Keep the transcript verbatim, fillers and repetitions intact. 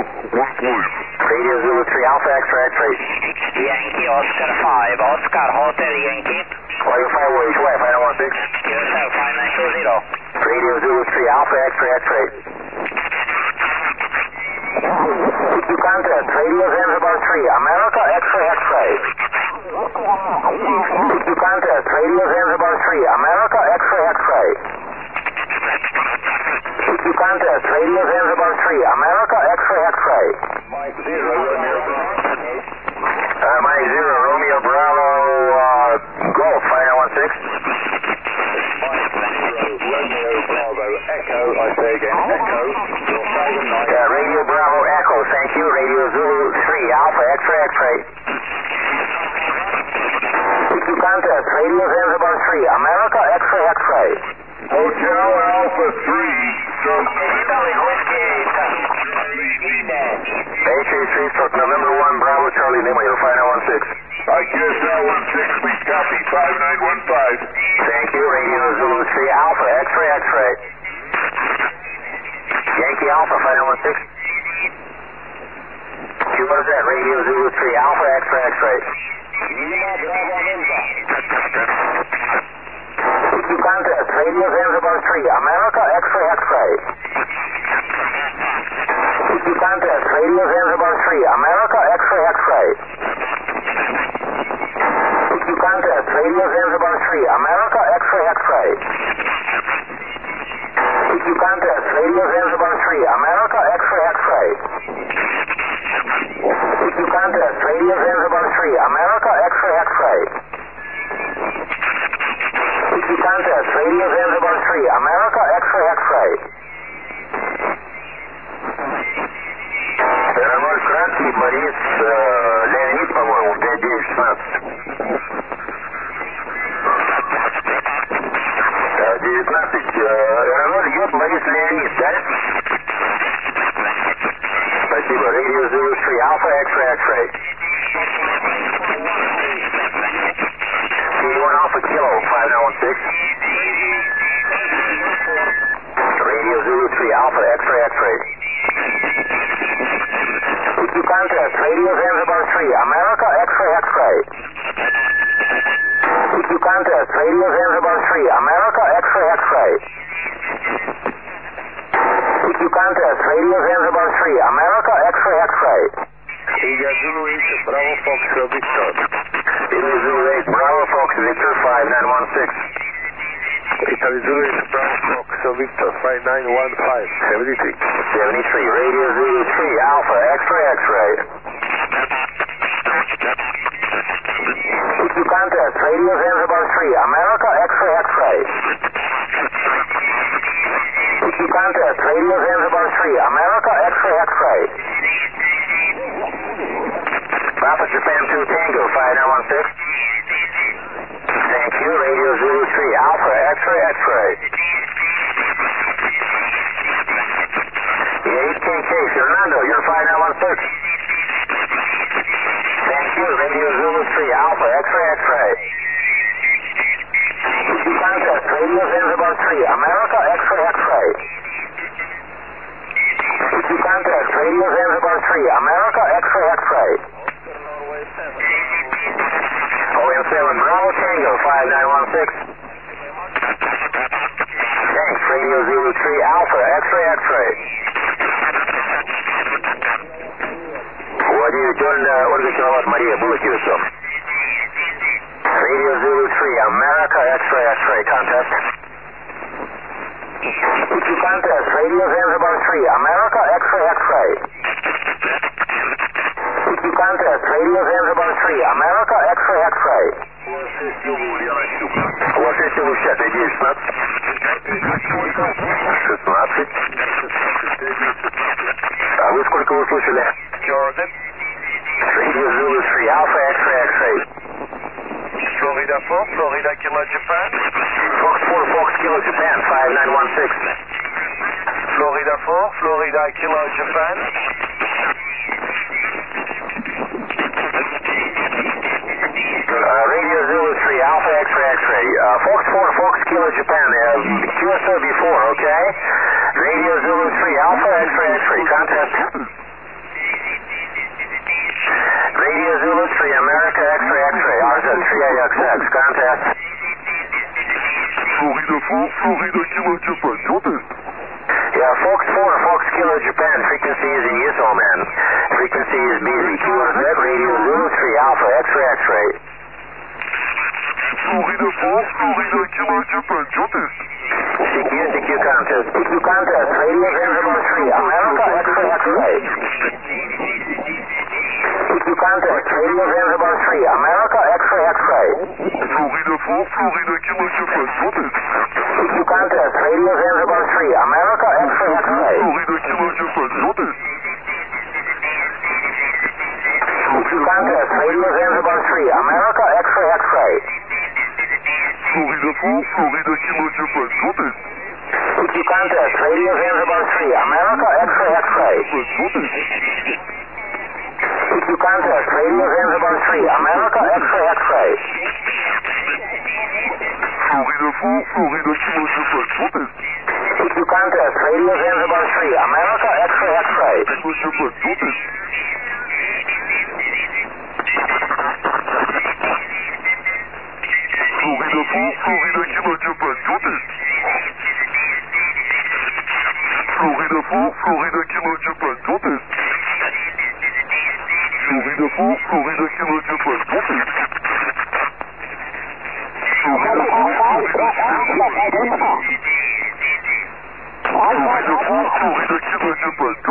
Radio Zulu three Alpha X-ray X-ray. Yankee Oscar five, Oscar Hotel Yankee. Radio five, where is five nine one six? Yourself, five nine two zero. Radio Zulu three Alpha X-ray X-ray. Q contact, Radio Zanzibar three, America X-ray X-ray. Q contact, Radio Zanzibar three, America X-ray X-ray. Q contact, Radio Zanzibar three, America X-ray X-ray. Mike zero, Romeo Bravo. Uh, Mike zero, Romeo Bravo, uh, Golf, five nine one six. Mike zero, Romeo Bravo, Echo, I say again, Echo. Your five and nine. Yeah, Radio Bravo Echo, thank you. Radio Zulu three, Alpha X-ray X-ray. Q contact, Radio Zanzibar three, America X-ray X-ray. Hotel Alpha three, Italy Whiskey, H A three, stroke November one, Bravo Charlie Lima, your five nine one six. I guess L one six, we copy five nine one five. Thank you, Radio Zulu three, Alpha X-ray X-ray. Yankee Alpha five nine one six. Q, what is that? Radio Zulu three, Alpha X-ray X-ray. Lima Bravo Delta. Q contact, Radio Zanzibar three, America X-ray X-ray. Q contact, Radio Zanzibar three, America X-ray X-ray. Q contact, Radio Zanzibar three, America X-ray X-ray. Q contact, Radio Zanzibar three, America X-ray X-ray. Q contact, Radio Zanzibar three, America X-ray X-ray. Q contact, Radio Zanzibar three, America X-ray X-ray. Аэрофлот краткий, Борис, Леонид, по-моему, пять девять шестнадцать. девятнадцать, аэрофлот идет Борис Леонид, да? Спасибо. Radio Zulu three, Alpha X-ray X-ray. C one Alpha Kilo, five nine one six. Radio Zulu three, Alpha X-ray X-ray. Q contact, Radio Zanzibar three, America X-ray X-ray. Q contact, Radio Zanzibar three, America X-ray X-ray. Q contact, Radio Zanzibar three, America X-ray X-ray. India Zulu eight, Bravo Fox, Victor. India Zulu eight, Bravo Fox, Victor five nine one six. Italy Zulu eight, Bravo Fox, Victor five nine one five, seventy-three. seventy-three, Radio Zulu three, Alpha X-ray X-ray. Q contact, Radio Zanzibar three, America X-ray X-ray. Q contact, Radio Zanzibar three, America X-ray X-ray. Papa Japan two Tango, five nine one six. Thank you, Radio Zulu three, Alpha X-ray X-ray. eight K K, Fernando, you're five nine one six. Thank you, Radio Zulu three, Alpha X-ray X-ray. Q contact, Radio Zanzibar three, America X-ray X-ray. Q contact, Radio Zanzibar three, America X-ray X-ray. O M seven, Bravo Tango, five nine one six. Thanks, Radio Zulu three, Alpha X-ray X-ray. Владимир Тёльна, Ольга Киловатт, Мария, Булакиусов. Radio Zulu three, America X-ray X-ray, contest. Q contest, Radio Zanzibar three, America X-ray X-ray. Q contest, Radio Zanzibar three, America X-ray X-ray. У вас есть шестьдесят девять шестнадцать? шестнадцать. А вы сколько услышали? Radio Zulu three, Alpha X-ray X-ray. Florida four, Florida Kilo Japan. Fox four, Fox Kilo Japan, five nine one six. Florida four, Florida Kilo Japan. Uh, Radio Zulu three, Alpha X-ray X-ray. Uh, Fox four, Fox Kilo Japan. Uh, Q S O before, okay? Radio Zulu three, Alpha X-ray X-ray. Contest. Japan, frequency is in use, all men. Frequency is busy. Q one Z, radio zero three Alpha, X-ray, X-ray. Florida four, Florida Kilo Japan, Jotis. C Q, C Q contest. C Q contest, radio Zanzibar three, America, X-ray, X-ray. C Q contest, radio Zanzibar three, America, X-ray, X-ray. Florida four, Florida Kilo Japan, Jotis. C Q contest, radio Zanzibar three, America, X-ray, X-ray. Florida Kilo Japan, Jotis. C Q contest, radio Zanzibar three, America, X-ray, X-ray. Florida four, Florida Kilo Japan, Jotis. C Q contest, radio Zanzibar three, America, X-ray, X-ray. Jotis. C Q contest, radio Zanzibar three, America, X-ray, X-ray. Florida four, Florida Kilo Japan, Jotis. C Q contest, radio Zanzibar three, America, X-ray, X-ray. Kilo Japan, Jotis. Florida four, Florida Kilo Japan, Jotis. Florida four, Florida Kilo Japan, Jotis. Florida four, Florida Kilo Japan, Jotis. Florida four, Florida Kilo Japan, Jotis. Florida four, Florida Kilo Japan,